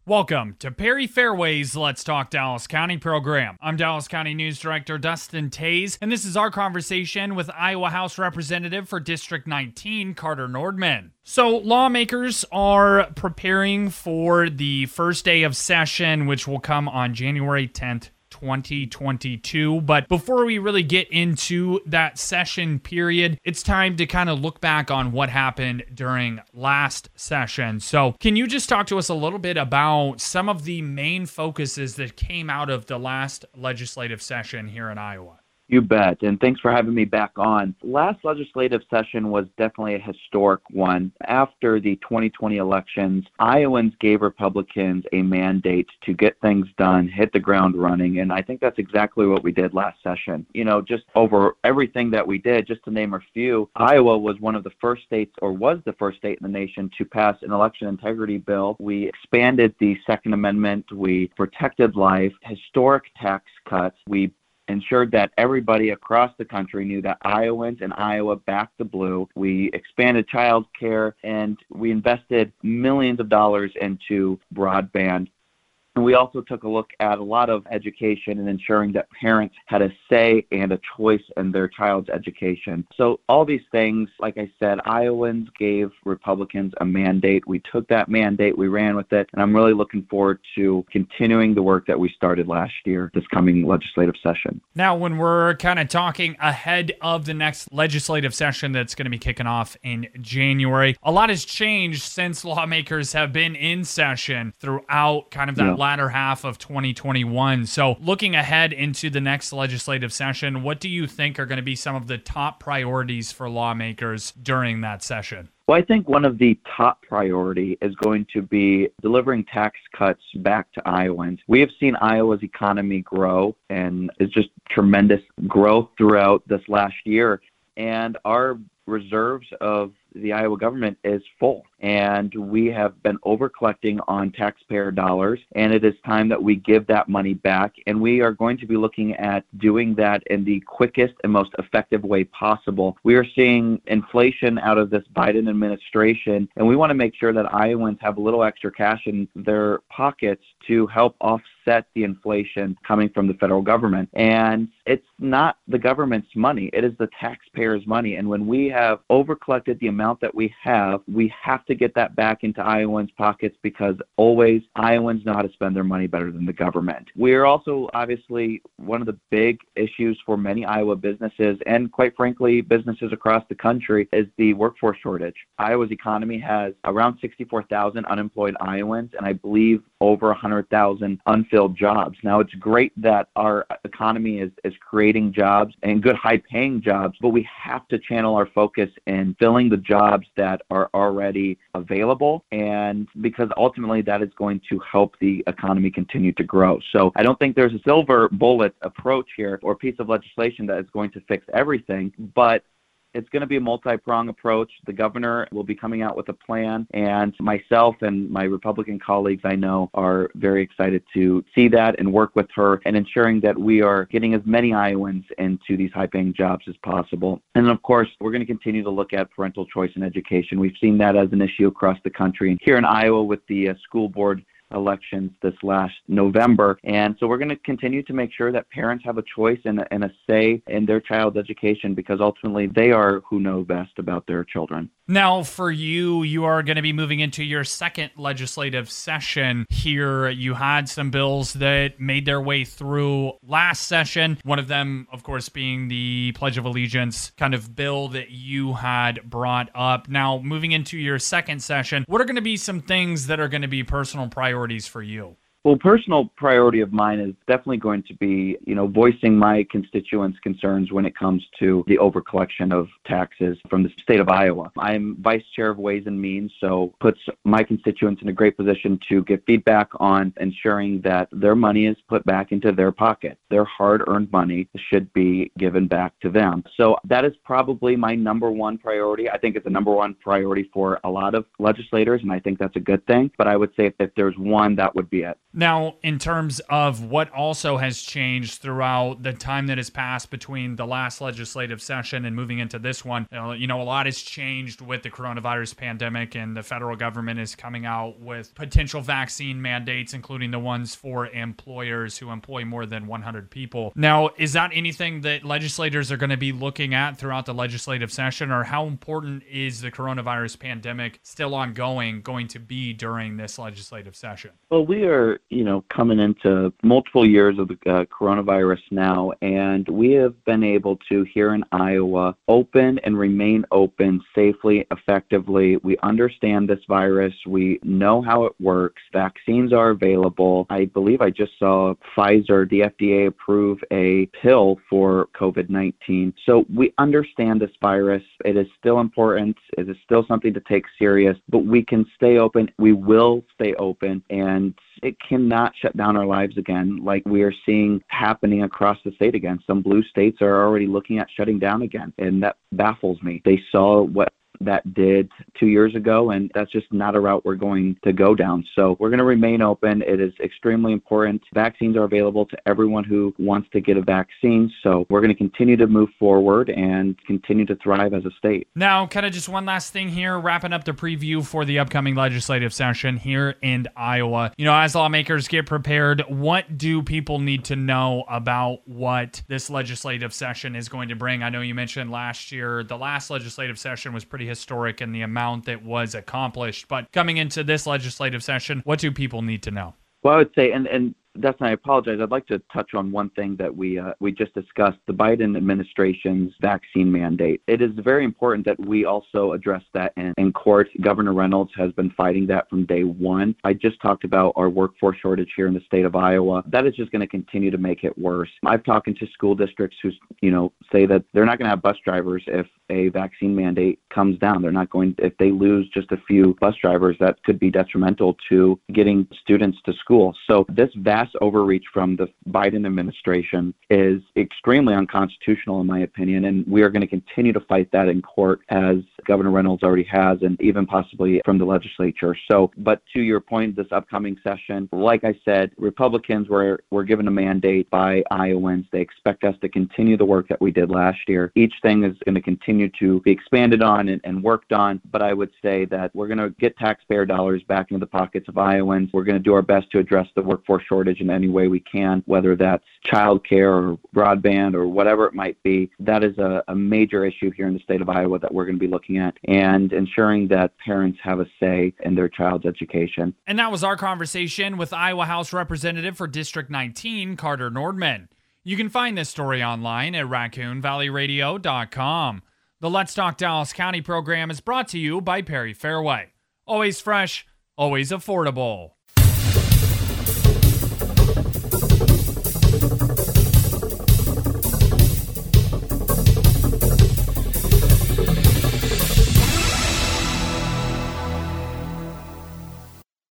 Welcome to Perry Fairway's Let's Talk Dallas County program. I'm Dallas County News Director Dustin Tays, and this is our conversation with Iowa House Representative for District 19, Carter Nordman. So lawmakers are preparing for the first day of session, which will come on January 10th. 2022. But before we really get into that session period, it's time to kind of look back on what happened during last session. So can you just talk to us a little bit about some of the main focuses that came out of the last legislative session here in Iowa? You bet, and thanks for having me back on. Last legislative session was definitely a historic one. After the 2020 elections, Iowans gave Republicans a mandate to get things done, hit the ground running, and I think that's exactly what we did last session. You know, just over everything that we did, just to name a few, Iowa was one of the first states, or was the first state in the nation, to pass an election integrity bill. We expanded the Second Amendment. We protected life, historic tax cuts. We ensured that everybody across the country knew that Iowans and Iowa backed the blue. We expanded child care, and we invested millions of dollars into broadband. And we also took a look at a lot of education and ensuring that parents had a say and a choice in their child's education. So all these things, like I said, Iowans gave Republicans a mandate. We took that mandate, we ran with it, and I'm really looking forward to continuing the work that we started last year, this coming legislative session. Now, when we're kind of talking ahead of the next legislative session that's going to be kicking off in January, a lot has changed since lawmakers have been in session throughout kind of that latter half of 2021. So looking ahead into the next legislative session, what do you think are going to be some of the top priorities for lawmakers during that session? Well, I think one of the top priority is going to be delivering tax cuts back to Iowans. We have seen Iowa's economy grow, and it's just tremendous growth throughout this last year. And our reserves of the Iowa government is full, and we have been over collecting on taxpayer dollars, and it is time that we give that money back, and we are going to be looking at doing that in the quickest and most effective way possible. We are seeing inflation out of this Biden administration, and we want to make sure that Iowans have a little extra cash in their pockets to help offset the inflation coming from the federal government. And it's not the government's money, it is the taxpayers' money, and when we have over collected the amount that we have to get that back into Iowans' pockets, because always Iowans know how to spend their money better than the government. We're also obviously one of the big issues for many Iowa businesses, and quite frankly businesses across the country, is the workforce shortage. Iowa's economy has around 64,000 unemployed Iowans, and I believe over 100,000 unfilled jobs. Now, it's great that our economy is creating jobs and good high-paying jobs, but we have to channel our focus in filling the jobs that are already available, and because ultimately that is going to help the economy continue to grow. So I don't think there's a silver bullet approach here or piece of legislation that is going to fix everything, but it's going to be a multi-pronged approach. The governor will be coming out with a plan, and myself and my Republican colleagues, I know, are very excited to see that and work with her and ensuring that we are getting as many Iowans into these high-paying jobs as possible. And then, of course, we're going to continue to look at parental choice in education. We've seen that as an issue across the country. And here in Iowa with the school board elections this last November. And so we're going to continue to make sure that parents have a choice and a say in their child's education, because ultimately they are who know best about their children. Now, for you, you are going to be moving into your second legislative session here. You had some bills that made their way through last session. One of them, of course, being the Pledge of Allegiance kind of bill that you had brought up. Now, moving into your second session, what are going to be some things that are going to be personal priorities for you? Well, personal priority of mine is definitely going to be, voicing my constituents' concerns when it comes to the overcollection of taxes from the state of Iowa. I'm vice chair of Ways and Means, so puts my constituents in a great position to get feedback on ensuring that their money is put back into their pocket. Their hard-earned money should be given back to them. So that is probably my number one priority. I think it's a number one priority for a lot of legislators, and I think that's a good thing. But I would say if there's one, that would be it. Now, in terms of what also has changed throughout the time that has passed between the last legislative session and moving into this one, a lot has changed with the coronavirus pandemic, and the federal government is coming out with potential vaccine mandates, including the ones for employers who employ more than 100 people. Now, is that anything that legislators are going to be looking at throughout the legislative session, or how important is the coronavirus pandemic still ongoing going to be during this legislative session? Well, we are coming into multiple years of the coronavirus now, and we have been able to, here in Iowa, open and remain open safely, effectively. We understand this virus. We know how it works. Vaccines are available. I believe I just saw Pfizer, the FDA, approve a pill for COVID-19. So we understand this virus. It is still important. It is still something to take serious, but we can stay open. We will stay open, and it cannot shut down our lives again like we are seeing happening across the state again. Some blue states are already looking at shutting down again, and that baffles me. They saw what that did 2 years ago, and that's just not a route we're going to go down. So we're going to remain open. It is extremely important. Vaccines are available to everyone who wants to get a vaccine, so we're going to continue to move forward and continue to thrive as a state. Now, kind of just one last thing here, wrapping up the preview for the upcoming legislative session here in Iowa. As lawmakers get prepared, what do people need to know about what this legislative session is going to bring? I know you mentioned last year, the last legislative session was pretty historic in the amount that was accomplished. But coming into this legislative session, what do people need to know? Well, I would say, and Dustin, I apologize. I'd like to touch on one thing that we just discussed, the Biden administration's vaccine mandate. It is very important that we also address that in court. Governor Reynolds has been fighting that from day one. I just talked about our workforce shortage here in the state of Iowa. That is just going to continue to make it worse. I've talked to school districts who, say that they're not going to have bus drivers if a vaccine mandate comes down. They're not going, if they lose just a few bus drivers, that could be detrimental to getting students to school. So this vast overreach from the Biden administration is extremely unconstitutional, in my opinion, and we are going to continue to fight that in court, as Governor Reynolds already has, and even possibly from the legislature. So, but to your point, this upcoming session, like I said, Republicans were given a mandate by Iowans. They expect us to continue the work that we did last year. Each thing is going to continue to be expanded on and worked on, but I would say that we're going to get taxpayer dollars back into the pockets of Iowans. We're going to do our best to address the workforce shortage in any way we can, whether that's childcare or broadband or whatever it might be. That is a major issue here in the state of Iowa that we're going to be looking at, and ensuring that parents have a say in their child's education. And that was our conversation with Iowa House Representative for District 19, Carter Nordman. You can find this story online at raccoonvalleyradio.com. The Let's Talk Dallas County program is brought to you by Perry Fairway. Always fresh, always affordable.